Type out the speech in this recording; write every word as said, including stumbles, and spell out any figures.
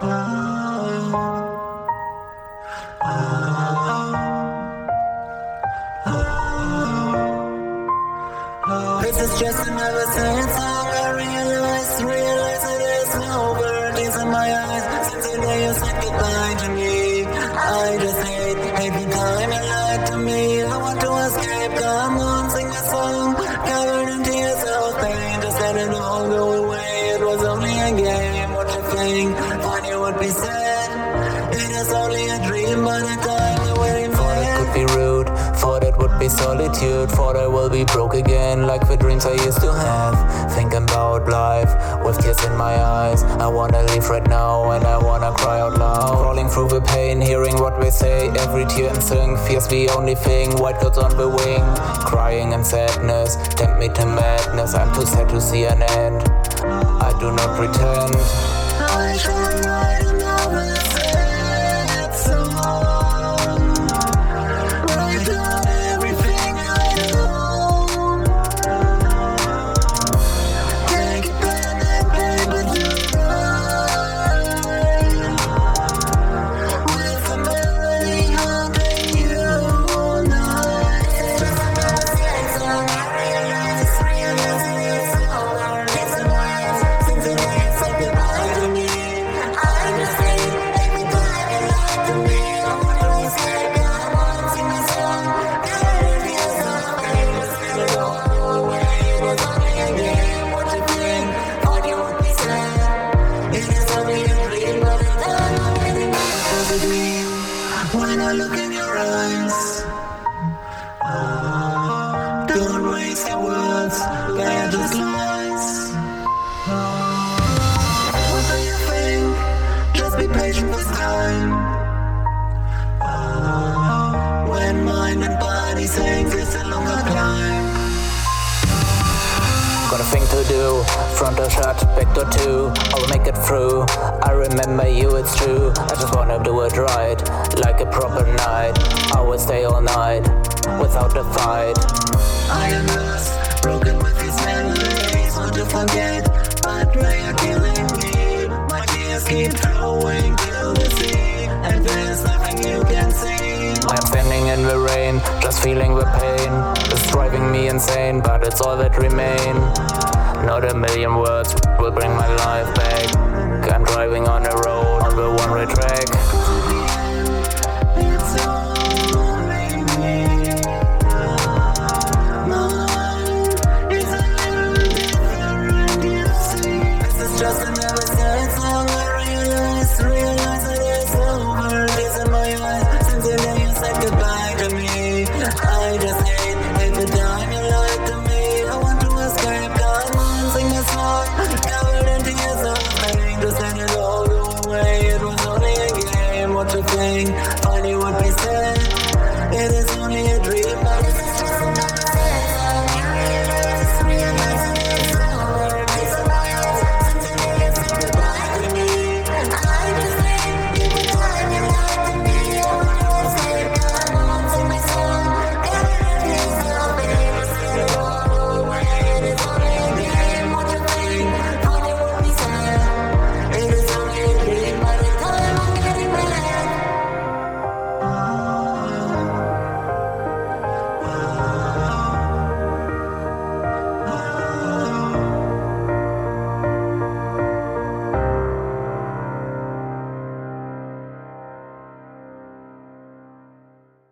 This is just another sad song. I realize, realize that there's no burdens in my eyes. Since the day you said goodbye to me, I just hate, hate the time you lied to me. I want to escape, come on, sing a song. Covered in tears of pain, just let it all go away. It was only a game, what you think? Thought you would be sad. It is only a dream, but the time you're waiting for it could be rude. Thought it would be solitude. Thought I will be broke again, like the dreams I used to have. Thinking about life with tears in my eyes. I wanna leave right now and I wanna cry out loud. Crawling through the pain, hearing what they say. Every tear and sing, fear's the only thing. White clouds on the wing, crying in sadness tempt me to madness. I'm too sad to see an end. I do not pretend. I should write another sad song. Write down everything I know. Take a pen and paper to write. With a melody haunting you all night. It's just another sad song. I realize, realize it's over. It's a life. Since the day you said goodbye to me, I just hate every time you lied to me. I wanna escape, come on, sing a song. Covered in tears of pain, just let it all away. It was only a game, what you think? Thought you would be sad. It is only a dream, but the time I'm waiting for the dream. When I look in your eyes, oh, don't waste your words, they're just lies. What do you think? Just be patient with time. Oh, when mind and body sink, it's a longer climb. Got a thing to do, front door shut, back door too. I will make it through, I remember you, it's true. I just wanna do it right, like a proper night. I will stay all night, without a fight. I am lost, broken with these memories. Want to forget, but they are killing me. My tears keep flowing till the sea, and there's nothing you can see. I'm standing in the rain, just feeling the pain. It's driving me insane, but it's all that remain. Not a million words will bring my life back.